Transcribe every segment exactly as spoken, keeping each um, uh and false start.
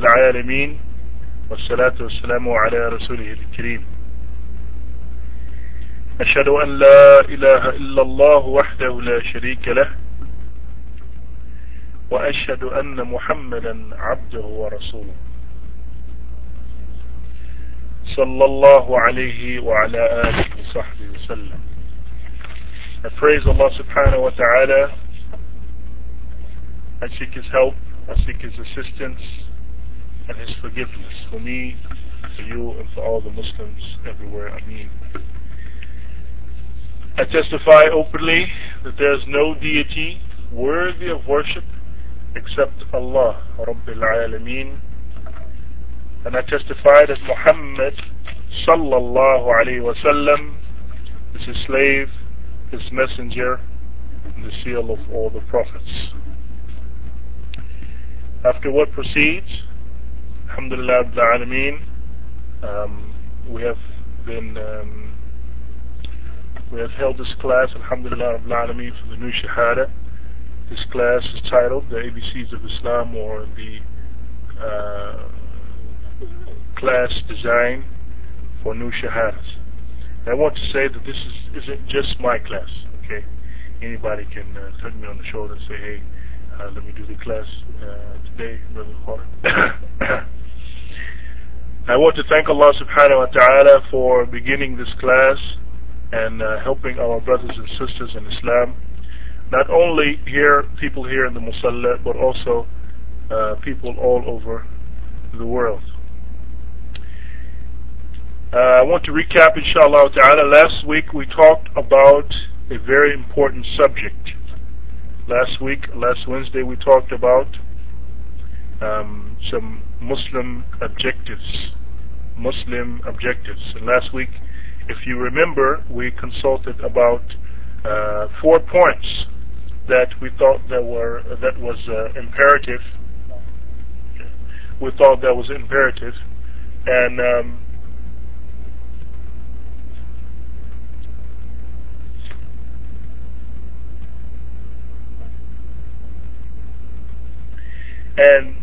العالمين والصلاة والسلام على رسوله الكريم أشهد أن لا إله إلا الله وحده لا شريك له وأشهد أن محمدا عبده ورسوله صلى الله عليه وعلى آله وصحبه وسلم. I praise Allah subhanahu wa ta'ala. I seek His help, I seek His assistance and His forgiveness for me, for you, and for all the Muslims everywhere. Ameen. I testify openly that there is no deity worthy of worship except Allah, Rabbil Alameen. And I testify that Muhammad sallallahu alayhi wa sallam is His slave, His messenger, and the seal of all the prophets. After what proceeds, Alhamdulillah Rabbil Alameen, um, we have been um, we have held this class, Alhamdulillah Rabbil Alameen, for the new Shahada. This class is titled The A B Cs of Islam, or the uh, class design for new Shahadas. And I want to say that this is, isn't just my class, okay? Anybody can uh, touch me on the shoulder and say, hey, uh, let me do the class uh, today, Brother Khawar. I want to thank Allah subhanahu wa ta'ala for beginning this class and uh, helping our brothers and sisters in Islam, not only here, people here in the Musalla, but also uh, people all over the world. Uh, I want to recap, inshallah ta'ala. Last week we talked about a very important subject. Last week, last Wednesday, we talked about um, some Muslim objectives. Muslim objectives. And last week, if you remember, we consulted about uh, four points that we thought that were that was uh, imperative. We thought that was imperative, and um, and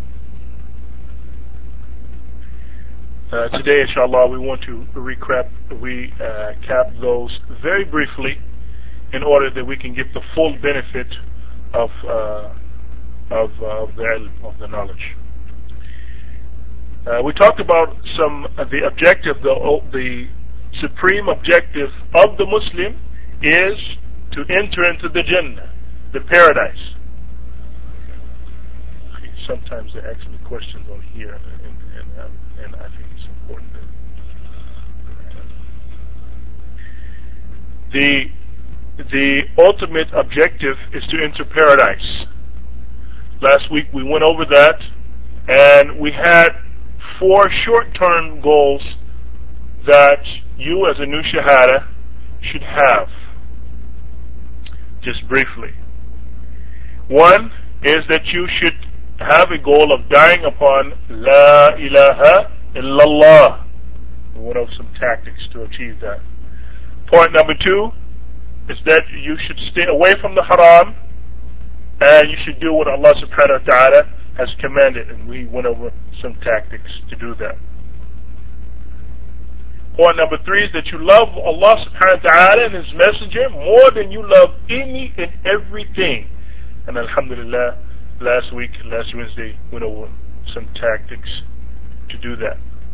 uh, today, inshallah, we want to recap recap those very briefly, in order that we can get the full benefit of uh, of, uh, of the ilm, of the knowledge. Uh, we talked about some of the objective, the the supreme objective of the Muslim is to enter into the Jannah, the paradise. Sometimes they ask me questions on here, and and, um, and I think it's important that the the ultimate objective is to enter paradise. Last week we went over that, and we had four short-term goals that you as a new Shahada should have. Just briefly. One is that you should have a goal of dying upon La ilaha illallah. We went over some tactics to achieve that. Point number two is that you should stay away from the haram, and you should do what Allah subhanahu wa ta'ala has commanded, and we went over some tactics to do that. Point number three is that you love Allah subhanahu wa ta'ala and His messenger more than you love any and everything. And alhamdulillah, last week, last Wednesday, went over some tactics to do that.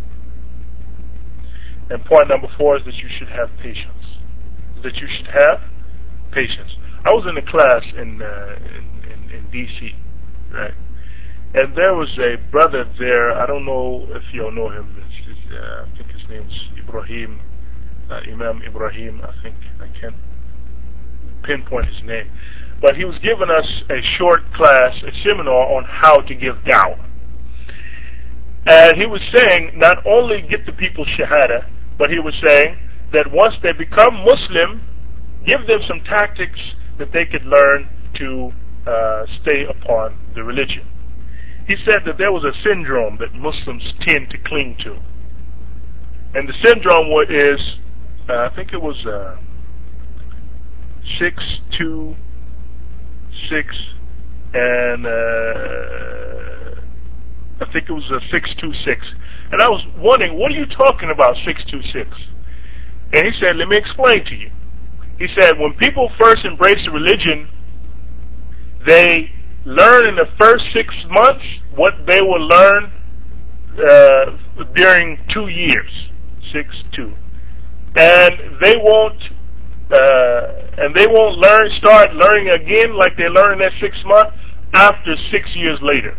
And point number four is that you should have patience. That you should have patience. I was in a class in uh, in, in, in D C, right? And there was a brother there. I don't know if you all know him. It's, it's, uh, I think his name's Ibrahim, uh, Imam Ibrahim. I think I can't pinpoint his name. But he was giving us a short class, a seminar on how to give da'wah. And he was saying, not only get the people shahada, but he was saying that once they become Muslim, give them some tactics that they could learn to uh, stay upon the religion. He said that there was a syndrome that Muslims tend to cling to. And the syndrome is, uh, I think it was uh, six two six and uh, I think it was a six two six. And I was wondering, what are you talking about, six two six? And he said, let me explain to you. He said, when people first embrace the religion, they learn in the first six months what they will learn uh, during two years, six two, and they won't, uh, and they won't learn, start learning again like they learned in that six months after six years later.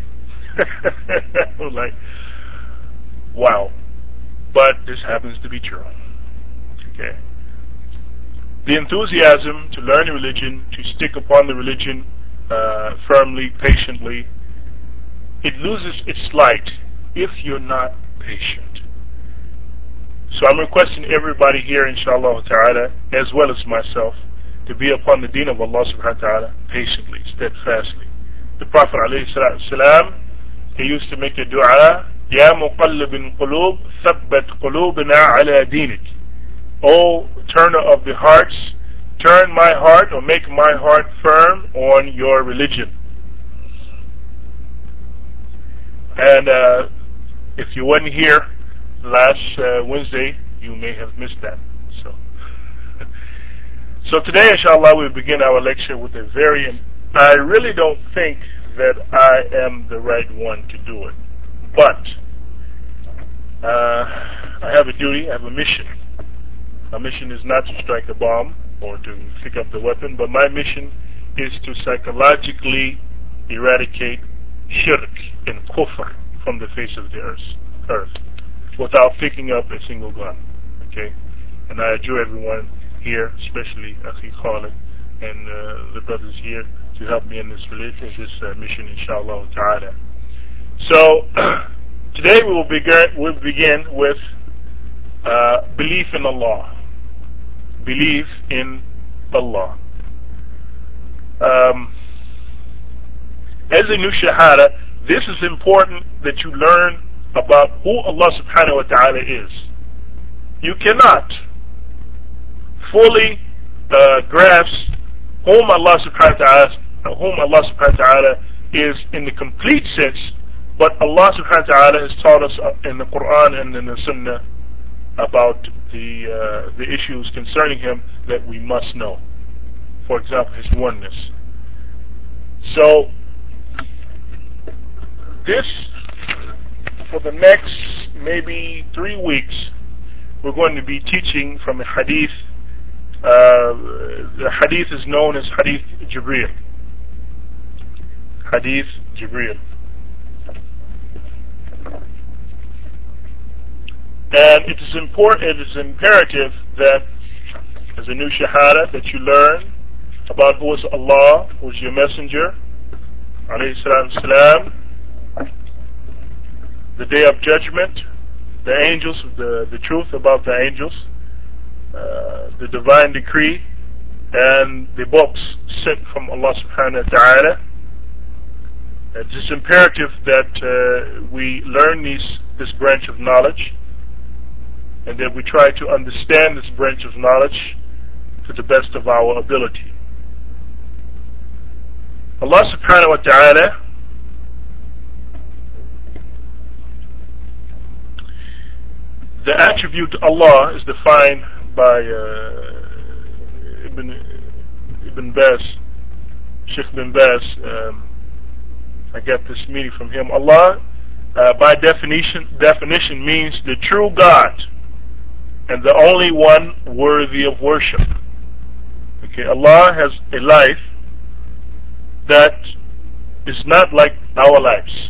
I was like, wow, but this happens to be true. Okay. The enthusiasm to learn the religion, to stick upon the religion uh, firmly, patiently, it loses its light if you're not patient. So I'm requesting everybody here, inshallah ta'ala, as well as myself, to be upon the deen of Allah subhanahu wa ta'ala patiently, steadfastly. The Prophet alayhi salatu salam, he used to make a dua, Ya muqallib qulub, thabbat qulubina ala dinik. O turner of the hearts, turn my heart or make my heart firm on your religion. And uh, if you weren't here last uh, Wednesday, you may have missed that. So, so today, inshallah, we begin our lecture with a very. I really don't think that I am the right one to do it, but uh, I have a duty, I have a mission. My mission is not to strike a bomb or to pick up the weapon, but my mission is to psychologically eradicate shirk and kufr from the face of the earth, earth without picking up a single gun. Okay? And I adjure everyone here, especially Akhi Khalid and uh, the brothers here, to help me in this religion, this uh, mission, inshallah ta'ala. So, today we will begin, we'll begin with uh, belief in Allah. Believe in Allah. Um, as a new shahada, this is important that you learn about who Allah subhanahu wa ta'ala is. You cannot fully uh, grasp whom Allah subhanahu wa ta'ala whom Allah subhanahu wa ta'ala is in the complete sense, but Allah subhanahu wa ta'ala has taught us in the Quran and in the Sunnah about the uh, the issues concerning Him that we must know. For example, His oneness. So, this, for the next maybe three weeks, we're going to be teaching from a hadith. Uh, the hadith is known as Hadith Jibreel. Hadith Jibreel. And it is important, it is imperative that as a new shahada that you learn about who is Allah, who is your messenger, alayhi salatu salam, the day of judgment, the angels, the, the truth about the angels, uh, the divine decree, and the books sent from Allah subhanahu wa ta'ala. It is imperative that uh, we learn these, this branch of knowledge, and that we try to understand this branch of knowledge to the best of our ability. Allah subhanahu wa ta'ala the attribute Allah is defined by uh, Ibn, Ibn Baz, Sheikh Ibn Baz. Um, I get this meaning from him. Allah, uh, by definition, definition means the true God and the only one worthy of worship. Okay, Allah has a life that is not like our lives.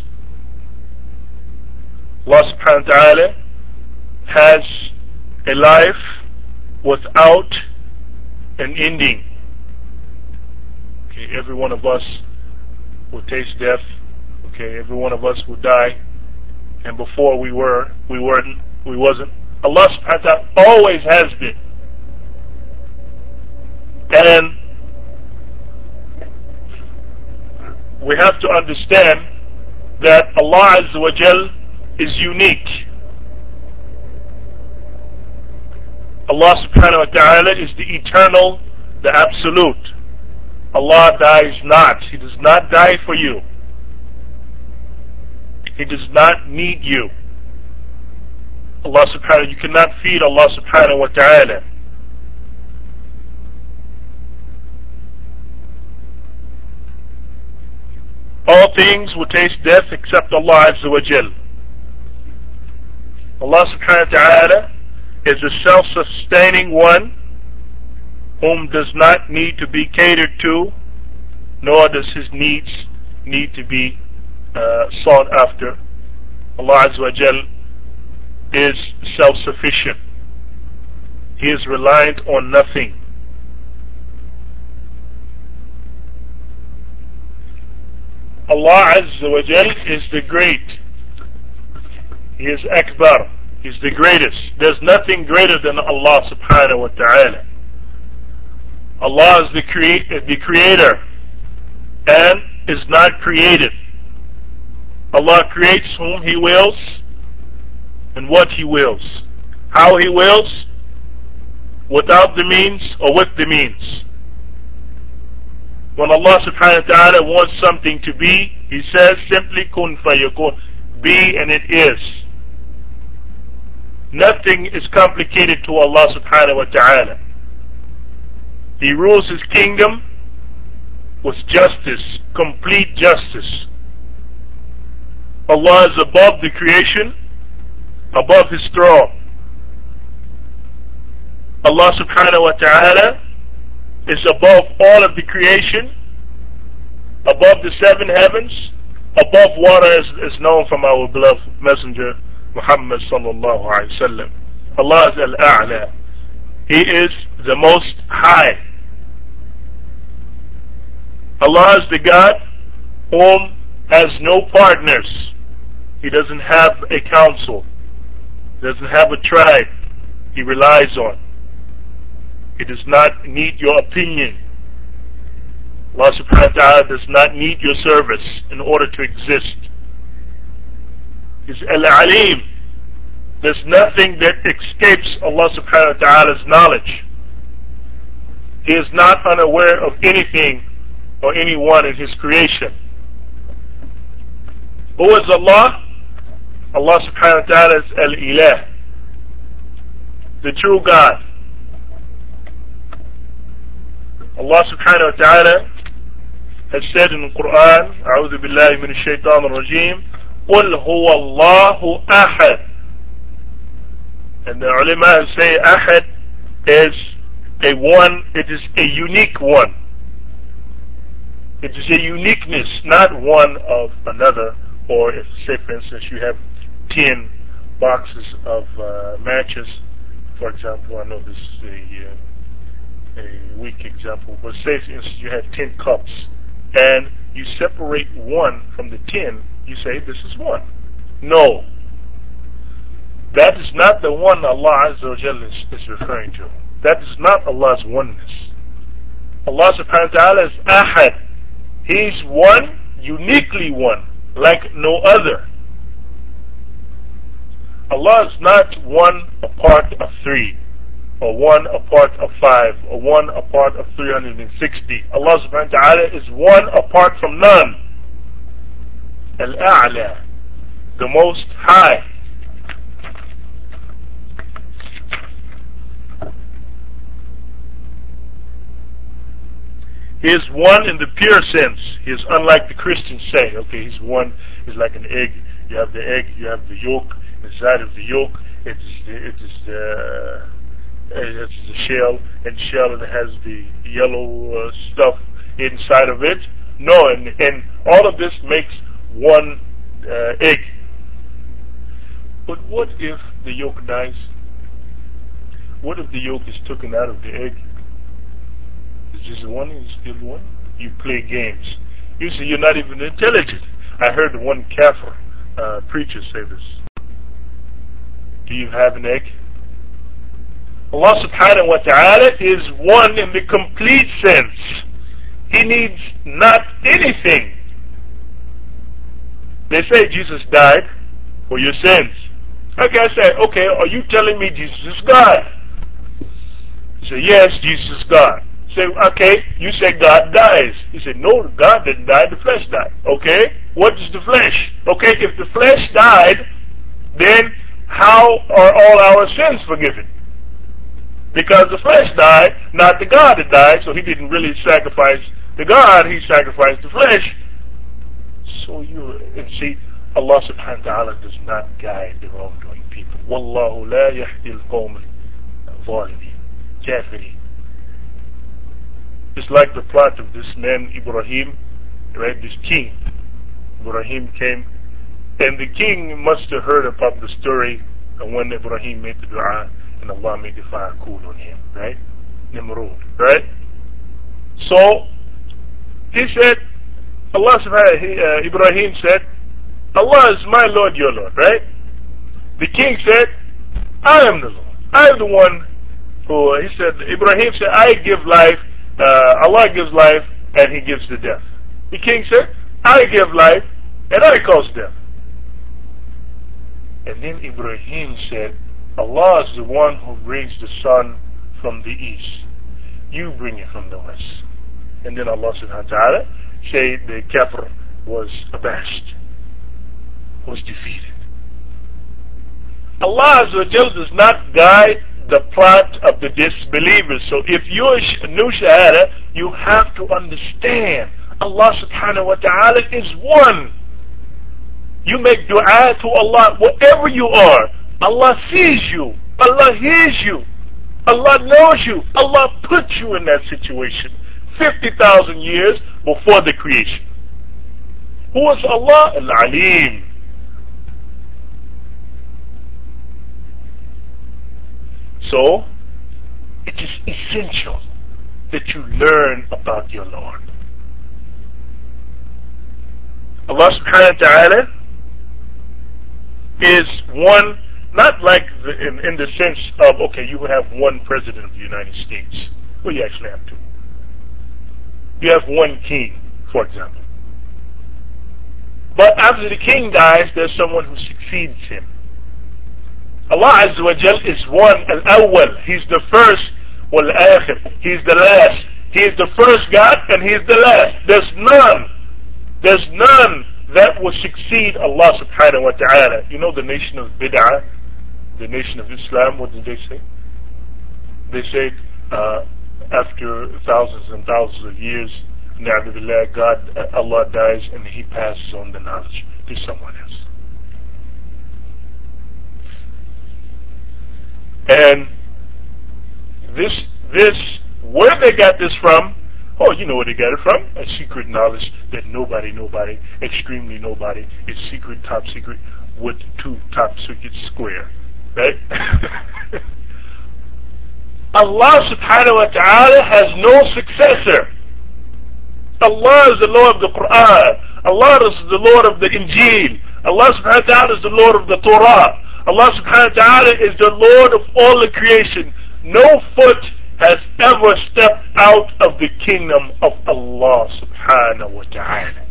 Allah subhanahu wa ta'ala has a life without an ending. Okay, every one of us will taste death. Okay, every one of us will die. And before we were, we weren't, we wasn't. Allah subhanahu wa ta'ala always has been. And we have to understand that Allah Azza wa Jal is unique. Allah subhanahu wa ta'ala is the eternal, the absolute. Allah dies not. He does not die for you. He does not need you. Allah subhanahu, you cannot feed Allah subhanahu wa ta'ala. All things will taste death except Allah Azza wa Jal. Allah subhanahu wa ta'ala is a self-sustaining one whom does not need to be catered to, nor does his needs need to be uh, sought after. Allah Azza wa Jal is self-sufficient. He is reliant on nothing. Allah Azza wa Jal is the great. He is Akbar. He is the greatest. There's nothing greater than Allah subhanahu wa ta'ala. Allah is the, crea- the creator and is not created. Allah creates whom He wills and what He wills. How He wills, without the means or with the means. When Allah subhanahu wa ta'ala wants something to be, He says simply kun fayakun, be and it is. Nothing is complicated to Allah subhanahu wa ta'ala. He rules His kingdom with justice, complete justice. Allah is above the creation, above His throne. Allah subhanahu wa ta'ala is above all of the creation, above the seven heavens, above water, as is known from our beloved Messenger Muhammad sallallahu alaihi wasallam. Allah is al-a'la. He is the most high. Allah is the God whom has no partners. He doesn't have a council, doesn't have a tribe He relies on. He does not need your opinion. Allah subhanahu wa ta'ala does not need your service in order to exist. He's Al-Alim. There's nothing that escapes Allah subhanahu wa ta'ala's knowledge. He is not unaware of anything or anyone in His creation. Who is Allah? Allah subhanahu wa ta'ala is Al-Ilah, the true God. Allah subhanahu wa ta'ala has said in the Quran, أعوذ بالله من الشيطان الرجيم, قل هو الله أحد. And the ulama say Ahad is a one, it is a unique one. It is a uniqueness, not one of another. Or if, say for instance, you have ten boxes of uh, matches, for example, I know this is a, uh, a weak example, but say for instance you have ten cups, and you separate one from the ten, you say this is one. No. That is not the one Allah Azza wa Jalla is, is referring to. That is not Allah's oneness. Allah subhanahu wa ta'ala is Ahad. He's one, uniquely one, like no other. Allah is not one a part of three, or one a part of five, or one a part of three hundred sixty. Allah subhanahu wa ta'ala is one apart from none. Al-A'la, the most high. He is one in the pure sense. He is unlike the Christians say. Okay, He's one, He's like an egg. You have the egg, you have the yolk. Inside of the yolk, it is the, it is the, it is the shell, and shell it has the yellow uh, stuff inside of it. No, and, and all of this makes one uh, egg. But what if the yolk dies? What if the yolk is taken out of the egg? It's just one, it's still one. You play games. You say you're not even intelligent. I heard one Kafir uh, preacher say this. Do you have an egg? Allah subhanahu wa ta'ala is one in the complete sense. He needs not anything. They say Jesus died for your sins. Okay, I say, okay, are you telling me Jesus is God? You say, yes, Jesus is God. Say, okay, you say God dies. He said, no, God didn't die, the flesh died. Okay, what is the flesh? Okay, if the flesh died, then how are all our sins forgiven? Because the flesh died, not the God that died, so he didn't really sacrifice the God, he sacrificed the flesh. So you, and see, Allah subhanahu wa ta'ala does not guide the wrongdoing people. Wallahu la yahdi al-qawm al-zalimin, kafirin. It's like the plot of this man Ibrahim, right? This king. Ibrahim came, and the king must have heard about the story of when Ibrahim made the dua, and Allah made the fire cool on him, right? Nimrod, right? So, he said, Allah subhanahu he, uh, Ibrahim said, Allah is my Lord, your Lord, right? The king said, I am the Lord. I am the one who, he said, Ibrahim said, I give life, uh, Allah gives life, and he gives the death. The king said, I give life, and I cause death. And then Ibrahim said, Allah is the one who brings the sun from the east. You bring it from the west. And then Allah subhanahu wa ta'ala said the kafir was abashed, was defeated. Allah Azza wa Jal does not guide the plot of the disbelievers. So if you're a new shahada, you have to understand Allah subhanahu wa ta'ala is one. You make dua to Allah wherever you are. Allah sees you. Allah hears you. Allah knows you. Allah put you in that situation fifty thousand years before the creation. Who is Allah? Al-Alim. So, it is essential that you learn about your Lord. Allah subhanahu wa ta'ala is one, not like the, in, in the sense of, okay, you have one president of the United States. Well, you actually have two. You have one king, for example. But after the king dies, there's someone who succeeds him. Allah Azza wa Jal is one, al-awwal. He's the first, wal-akhir. He's the last. He is the first God, and He is the last. There's none. There's none that will succeed Allah subhanahu wa ta'ala. You know the nation of bid'ah, the nation of Islam, what did they say? They said, uh, after thousands and thousands of years, na'udhu God, Allah dies and He passes on the knowledge to someone else. And this, this, where they got this from? Oh, you know where they got it from? A secret knowledge that nobody, nobody, extremely nobody, is secret, top secret, with two top secrets square. Right? Allah subhanahu wa ta'ala has no successor. Allah is the Lord of the Quran. Allah is the Lord of the Injil. Allah subhanahu wa ta'ala is the Lord of the Torah. Allah subhanahu wa ta'ala is the Lord of all the creation. No foot has ever stepped out of the kingdom of Allah subhanahu wa ta'ala.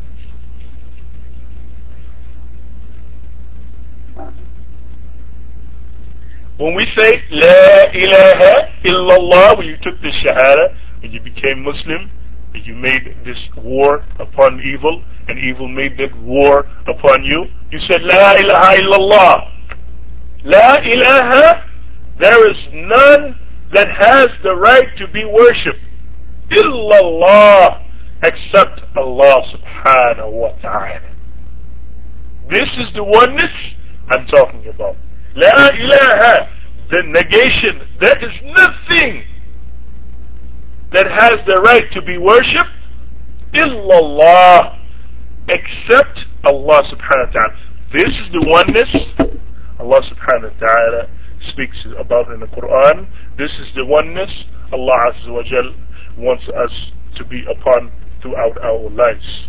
When we say La ilaha illallah, when you took the shahada, when you became Muslim, and you made this war upon evil, and evil made that war upon you, you said La ilaha illallah. La ilaha, there is none that has the right to be worshipped illallah except Allah subhanahu wa ta'ala. This is the oneness I'm talking about. La ilaha, the negation. There is nothing that has the right to be worshipped illallah except Allah subhanahu wa ta'ala. This is the oneness Allah subhanahu wa ta'ala speaks about in the Quran. This is the oneness Allah Azza wa Jal wants us to be upon throughout our lives.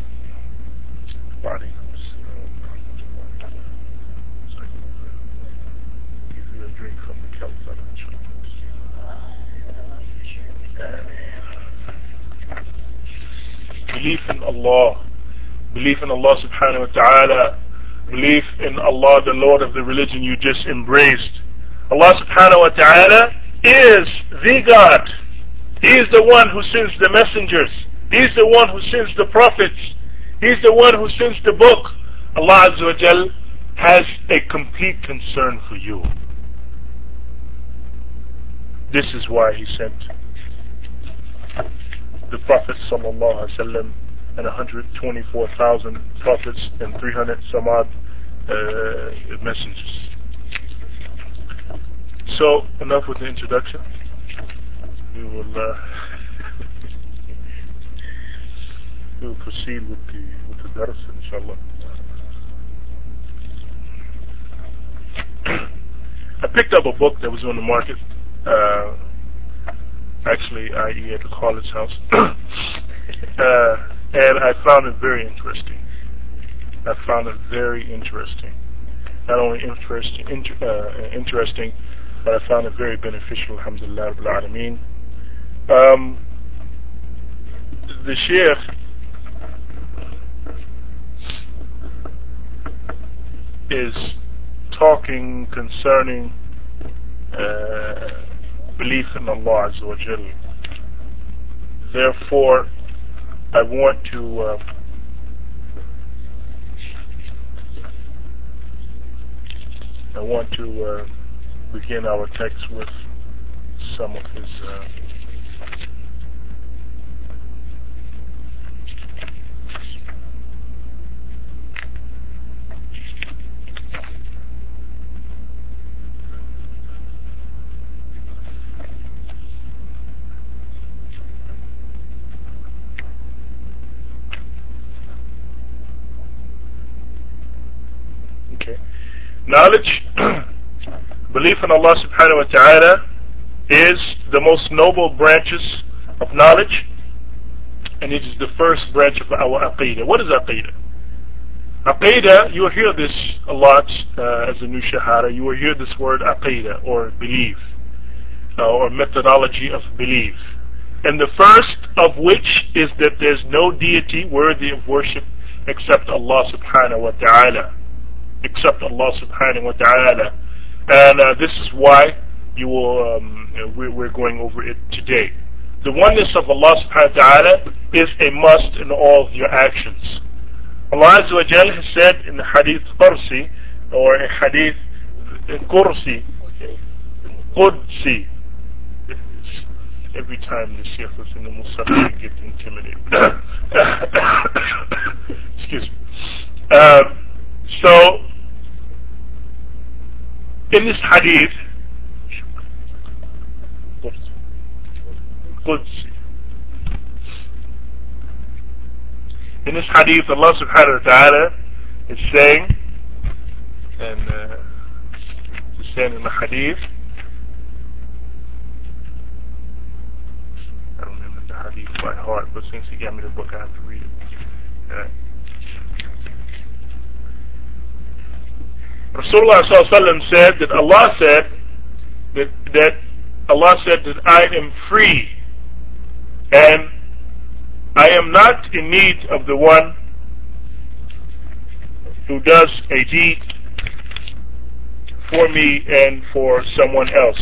Give you a drink from the Caliph. Belief in Allah. Belief in Allah subhanahu wa ta'ala. Belief in Allah, the Lord of the religion you just embraced. Allah subhanahu wa ta'ala is the God. He is the one who sends the messengers. He is the one who sends the prophets. He is the one who sends the book. Allah Azza wa Jal has a complete concern for you. This is why He sent the Prophet sallallahu alaihi wasallam and one hundred twenty-four thousand prophets and three hundred some odd uh, messengers. So enough with the introduction. We will uh, we will proceed with the with the dars, inshallah. I picked up a book that was on the market. Uh, actually, that is at the college house, uh, and I found it very interesting. I found it very interesting. Not only interesting, inter, uh, interesting, but I found it very beneficial. Alhamdulillah, Rabbil Alameen. Um, the Sheikh is talking concerning uh, belief in Allah Azza wa Jal. Therefore, I want to uh, I want to uh, begin our text with some of his uh, knowledge. Belief in Allah subhanahu wa ta'ala is the most noble branches of knowledge, and it is the first branch of our aqidah. What is aqidah? Aqidah, you will hear this a lot uh, as a new shahada. You will hear this word aqidah, or belief, uh, or methodology of belief. And the first of which is that there's no deity worthy of worship except Allah subhanahu wa ta'ala. Except Allah subhanahu wa ta'ala. And uh, this is why you will, um, we're, we're going over it today. The oneness of Allah subhanahu wa ta'ala is a must in all of your actions. Allah Azza wa Jal has said in the Hadith Qursi, or a Hadith Qursi, Qudsi. Every time the Shaykh was in the Musaf, I get intimidated. Excuse me. Uh, so, in this hadith, Qudsi, in this hadith, Allah subhanahu wa ta'ala is saying, and uh, is saying in the hadith, I don't remember the hadith by heart, but since he gave me the book, I have to read it. Yeah. Rasulullah sallallahu alaihi wasallam said that Allah said that, that Allah said that I am free and I am not in need of the one who does a deed for me and for someone else.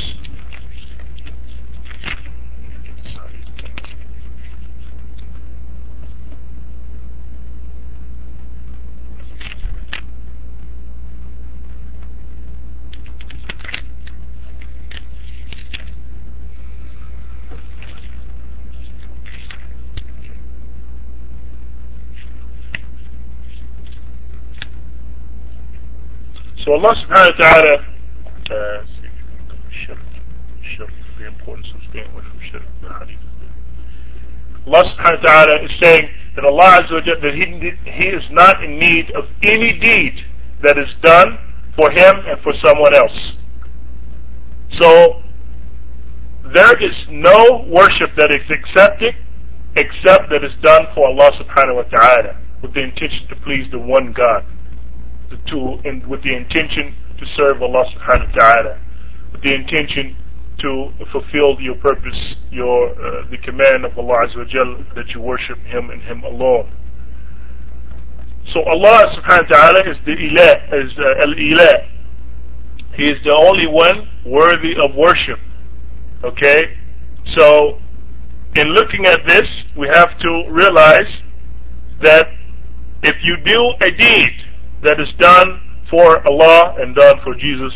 So Allah subhanahu wa ta'ala, uh, shirk, shirk, the importance of staying away from shirk, the hadith. Allah subhanahu wa ta'ala is saying that Allah Azza wa Jalla, that he, he is not in need of any deed that is done for him and for someone else. So, there is no worship that is accepted except that is done for Allah subhanahu wa ta'ala with the intention to please the one God. To, and with the intention to serve Allah subhanahu wa ta'ala, with the intention to fulfill your purpose, your uh, the command of Allah Azza wa Jal, that you worship Him and Him alone. So Allah subhanahu wa ta'ala is the ilah, is uh, al-ilah. He is the only one worthy of worship. Okay? So in looking at this, we have to realize that if you do a deed that is done for Allah and done for Jesus,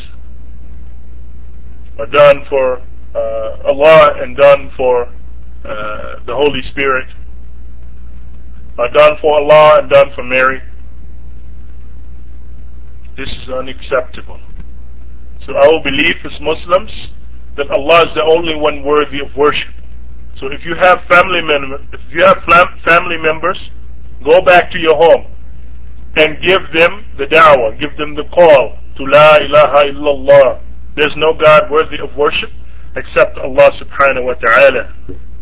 or done for uh, Allah and done for uh, the Holy Spirit, or done for Allah and done for Mary, this is unacceptable. So our belief as Muslims that Allah is the only one worthy of worship. So if you have family members, if you have family members, go back to your home and give them the da'wah, give them the call to La ilaha illallah. There's no God worthy of worship except Allah subhanahu wa ta'ala.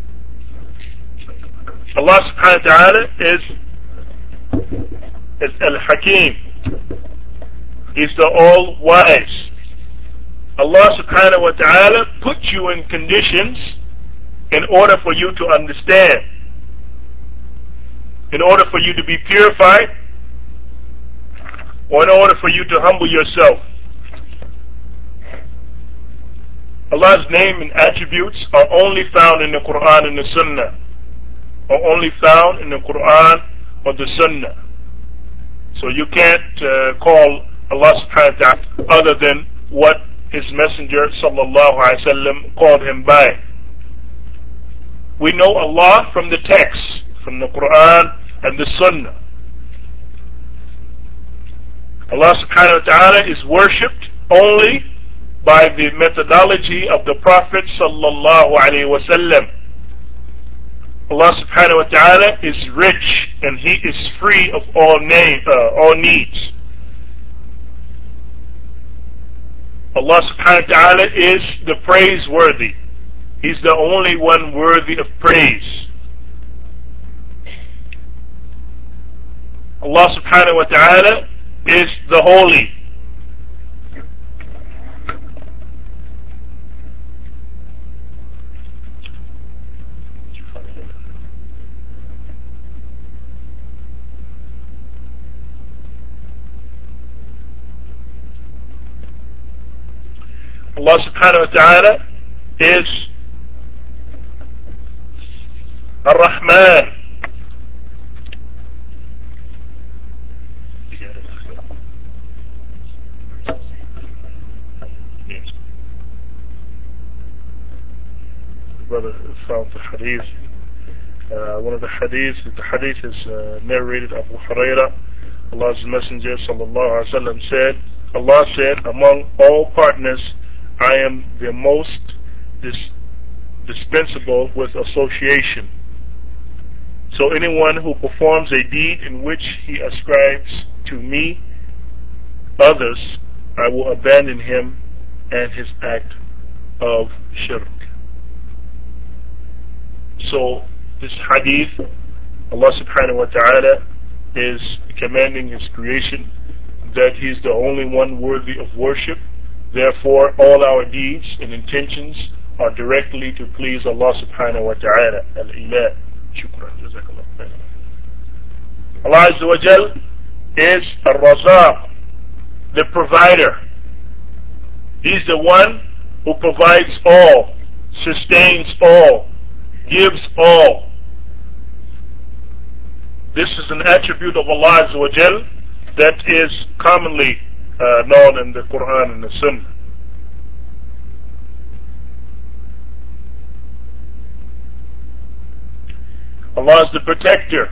Allah subhanahu wa ta'ala is, is Al-Hakim. He's the all-wise. Allah subhanahu wa ta'ala puts you in conditions in order for you to understand, in order for you to be purified, or in order for you to humble yourself. Allah's name and attributes are only found in the Quran and the Sunnah, or only found in the Quran or the Sunnah. So you can't uh, call Allah subhanahu wa ta'ala other than what His Messenger sallallahu alaihi wasallam called Him by. We know Allah from the text, from the Quran and the Sunnah. Allah subhanahu wa ta'ala is worshipped only by the methodology of the Prophet sallallahu alaihi wasallam. Allah subhanahu wa ta'ala is rich and He is free of all, name, uh, all needs. Allah subhanahu wa ta'ala is the praiseworthy. He's the only one worthy of praise. Allah subhanahu wa ta'ala is the holy. Allah subhanahu wa ta'ala is Ar-Rahman. Brother found the hadith. Uh, one of the hadiths, the hadith is uh, narrated Abu Hurairah. Allah's Messenger sallallahu alaihi wasallam said, Allah said, among all partners, I am the most dis- dispensable with association. So anyone who performs a deed in which he ascribes to me others, I will abandon him and his act of shirk. So this hadith, Allah subhanahu wa ta'ala is commanding His creation that He is the only one worthy of worship. Therefore, all our deeds and intentions are directly to please Allah subhanahu wa ta'ala. Al-Ilah. Shukran. Jazakallah khairan. Allah Azza wa Jal is Ar-Razaq, the provider. He's the one who provides all, sustains all, gives all. This is an attribute of Allah Azza wa Jal that is commonly uh, known in the Quran and the Sunnah. Allah is the protector.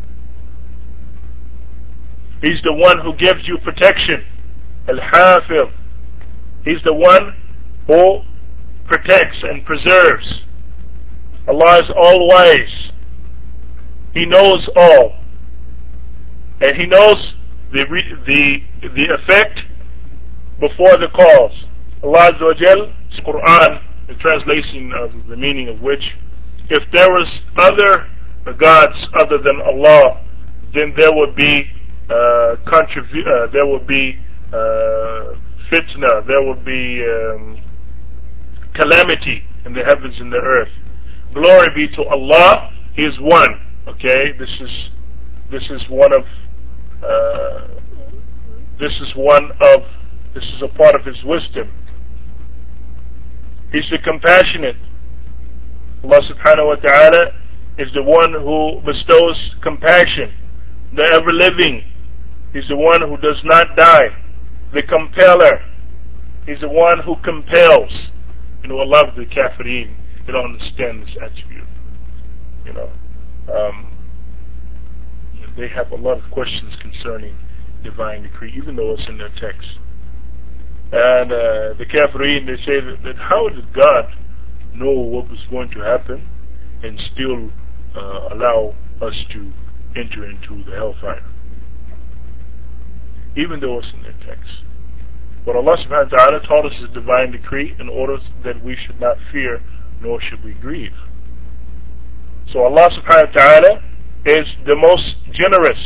He's the one who gives you protection. Al-Hafiz. He's the one who protects and preserves. Allah is all-wise. He knows all. And He knows the, the, the effect before the cause. Allah Azza wa Jal, Quran, the translation of the meaning of which, if there was other gods other than Allah, then there would be uh, contribu- uh, there would be uh, fitna, there would be um, calamity in the heavens and the earth. Glory be to Allah. He is one. Okay, this is this is one of uh, this is one of this is a part of His wisdom. He's the compassionate. Allah subhanahu wa ta'ala is the one who bestows compassion, the ever-living. He's the one who does not die, the compeller. He's the one who compels. You know, a lot of the kafirin, they don't understand this attribute. You know, um, they have a lot of questions concerning divine decree, even though it's in their text. And uh, the kafirin, they say that, that how did God know what was going to happen and still uh, allow us to enter into the hellfire, even though it's in their text? But Allah subhanahu wa ta'ala taught us His divine decree in order that we should not fear nor should we grieve. So Allah subhanahu wa ta'ala is the most generous.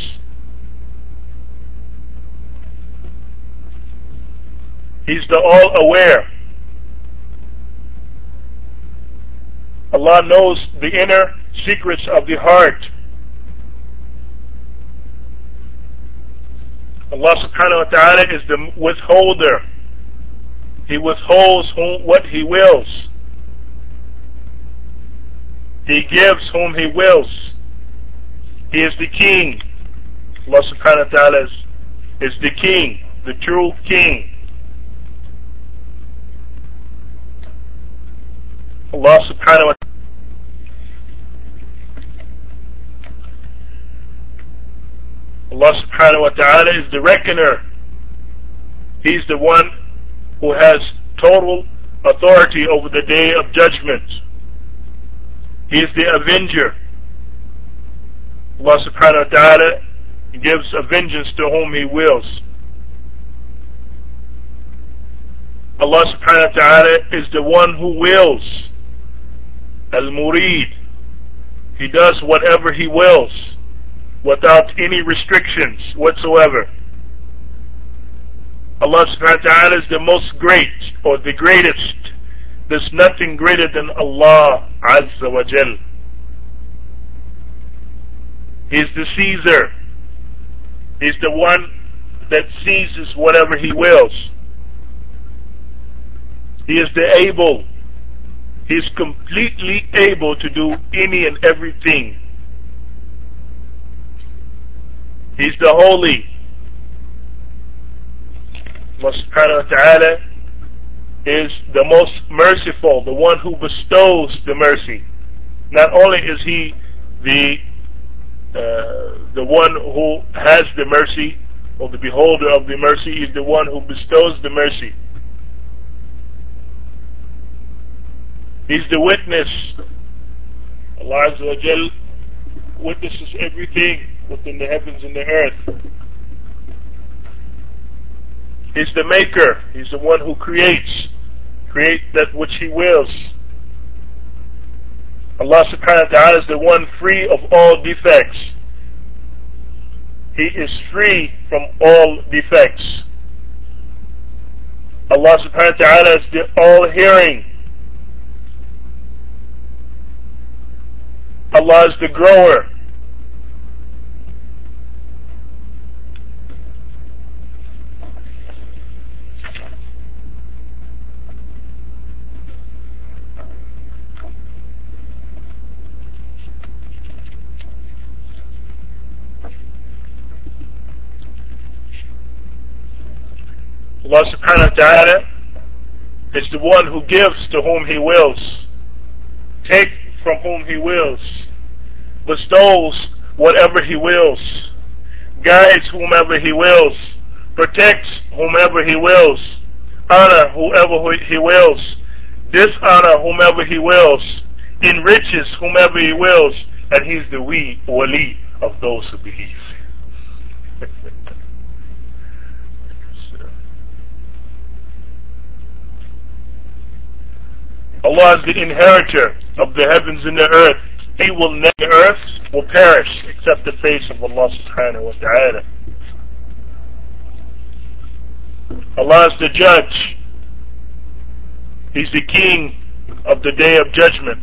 He's the all-aware. Allah knows the inner secrets of the heart. Allah subhanahu wa ta'ala is the withholder. He withholds whom, what He wills. He gives whom He wills. He is the king. Allah subhanahu wa ta'ala is, is the king, the true king. Allah subhanahu wa ta'ala Allah subhanahu wa ta'ala is the reckoner. He's the one who has total authority over the day of judgment. He is the avenger. Allah subhanahu wa ta'ala gives a vengeance to whom He wills. Allah subhanahu wa ta'ala is the one who wills. Al-Murid. He does whatever He wills, without any restrictions whatsoever. Allah subhanahu wa ta'ala is the most great, or the greatest. There's nothing greater than Allah Azza wa Jal. He's the Caesar. He's the one that seizes whatever He wills. He is the able. He's completely able to do any and everything. He's the holy. Allah subhanahu wa ta'ala is the most merciful, the one who bestows the mercy. Not only is He the uh, the one who has the mercy, or the beholder of the mercy, He's the one who bestows the mercy. He's the witness. Allah Azza wa Jal witnesses everything within the heavens and the earth. He's the maker. He's the one who creates. Create that which He wills. Allah subhanahu wa ta'ala is the one free of all defects. He is free from all defects. Allah subhanahu wa ta'ala is the all-hearing. Allah is the grower. Allah subhanahu wa ta'ala is the one who gives to whom He wills, takes from whom He wills, bestows whatever He wills, guides whomever He wills, protects whomever He wills, honor whoever He wills, dishonor whomever He wills, enriches whomever He wills, and He's the we wali of those who believe. Allah is the inheritor of the heavens and the earth. He will never, the earth will perish except the face of Allah subhanahu wa ta'ala. Allah is the judge. He's the king of the day of judgment.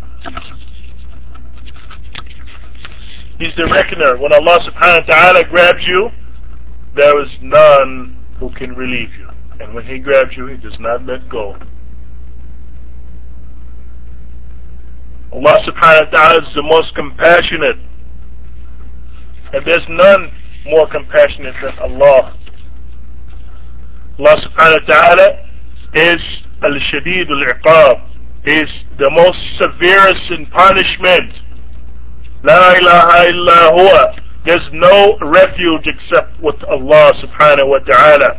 He's the reckoner. When Allah subhanahu wa ta'ala grabs you, there is none who can relieve you. And when He grabs you, He does not let go. Allah subhanahu wa ta'ala is the most compassionate. And there's none more compassionate than Allah. Allah subhanahu wa ta'ala is al-shadid al-iqab, is the most severest in punishment. La ilaha illa huwa. There's no refuge except with Allah subhanahu wa ta'ala.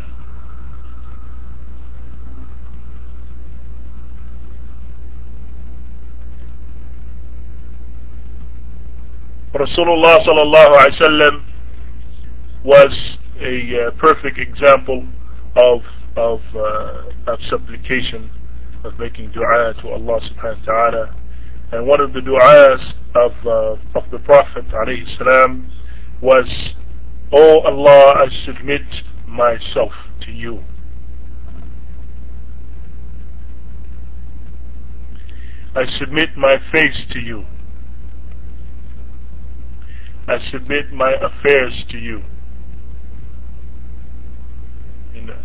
Rasulullah sallallahu alaihi wasallam was a uh, perfect example of of uh, of supplication, of making dua to Allah subhanahu wa ta'ala. And one of the du'as of uh, of the Prophet alayhi salam was, "O Allah, I submit myself to you." I submit my face to you. I submit my affairs to you. You know.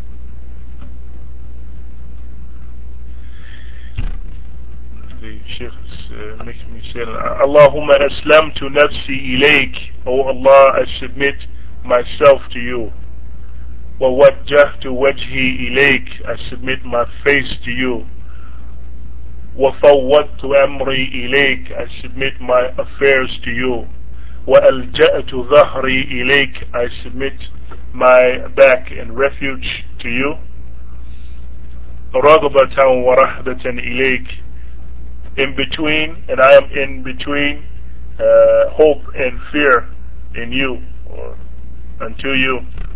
The Shaykh uh, makes me say, Allahumma aslamtu nafsi ilayk. Oh Allah, I submit myself to you. Wa wajjahtu wajhi ilayk. I submit my face to you. Wa fawwadtu amri ilayk. I submit my affairs to you. وَأَلْجَأْتُ ظَهْرِي إِلَيْكَ. I submit my back and refuge to you. رَغْبَةً وَرَهْبَةً إِلَيْكَ. In between, and I am in between uh, hope and fear in you, or unto you.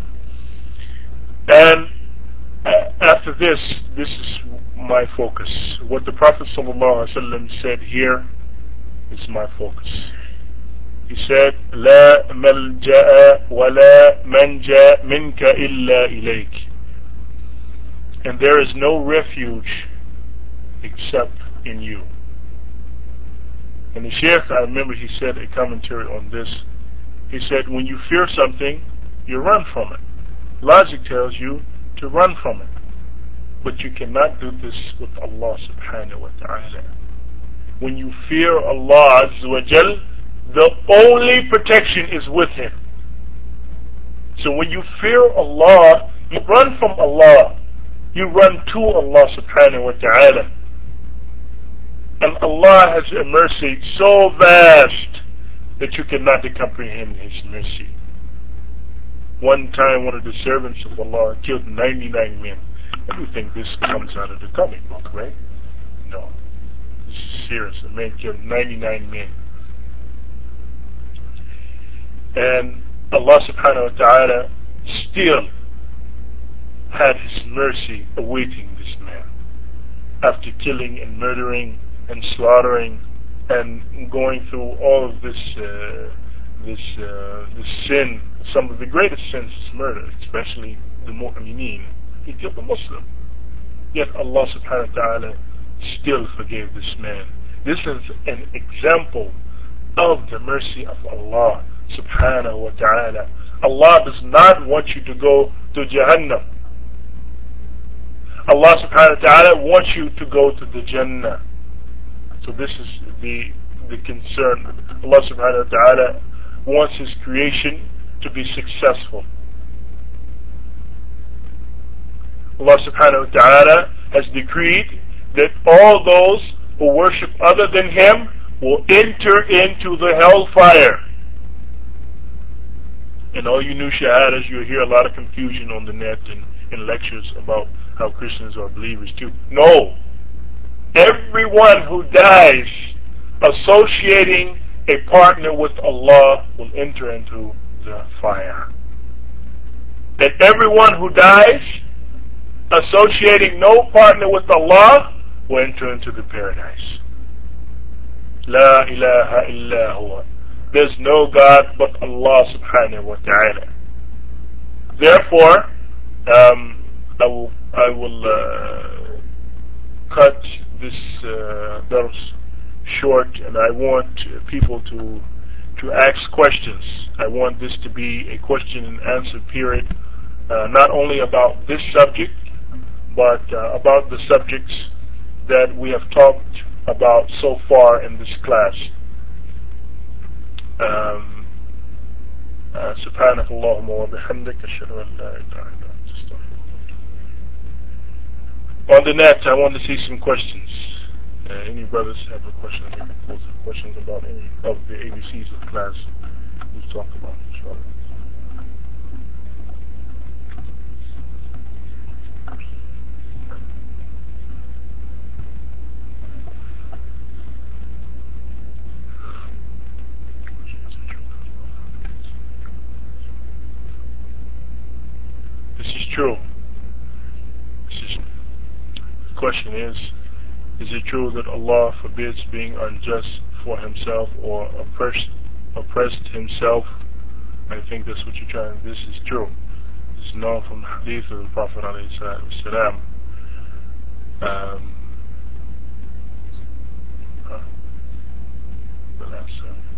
And after this, this is my focus. What the Prophet ﷺ said here is my focus. He said, لا ملجأ ولا منجأ منك إلا إليك. And there is no refuge except in you. And the Shaykh, I remember he said a commentary on this. He said, when you fear something, you run from it. Logic tells you to run from it. But you cannot do this with Allah subhanahu wa ta'ala. When you fear Allah Azza wa Jal, the only protection is with Him. So when you fear Allah, you run from Allah. You run to Allah subhanahu wa ta'ala. And Allah has a mercy so vast that you cannot comprehend His mercy. One time one of the servants of Allah killed ninety-nine men. And you think this comes out of the comic book, right? No. This is serious. A man killed ninety-nine men. And Allah subhanahu wa ta'ala still had His mercy awaiting this man. After killing and murdering and slaughtering and going through all of this uh, this uh, this sin, some of the greatest sins is murder, especially the mu'mineen. He killed a Muslim. Yet Allah subhanahu wa ta'ala still forgave this man. This is an example of the mercy of Allah subhanahu wa ta'ala. Allah does not want you to go to Jahannam. Allah subhanahu wa ta'ala wants you to go to the Jannah. So this is the the concern. Allah subhanahu wa ta'ala wants His creation to be successful. Allah subhanahu wa ta'ala has decreed that all those who worship other than Him will enter into the hellfire. And all you new shahadas, you'll hear a lot of confusion on the net and in lectures about how Christians are believers too. No. Everyone who dies associating a partner with Allah will enter into the fire. And everyone who dies associating no partner with Allah will enter into the paradise. La ilaha illa huwa. There's no God but Allah subhanahu wa ta'ala. Therefore, um, I will, I will uh, cut this uh, dars short, and I want people to to ask questions. I want this to be a question and answer period, uh, not only about this subject, but uh, about the subjects that we have talked about so far in this class. Um, uh, سبحانك اللهم وبحمدك أشهد أن لا إله إلا أنت أستغفرك. On the net, I want to see some questions. Uh, any brothers have a question? Maybe pose questions about any of the A B Cs of the class we've talked about. Inshallah. This is true. This is, the question is, is it true that Allah forbids being unjust for himself or oppressed, oppressed himself? I think that's what you're trying. This is true. This is known from the hadith of the Prophet ﷺ. Um, uh, the last, uh,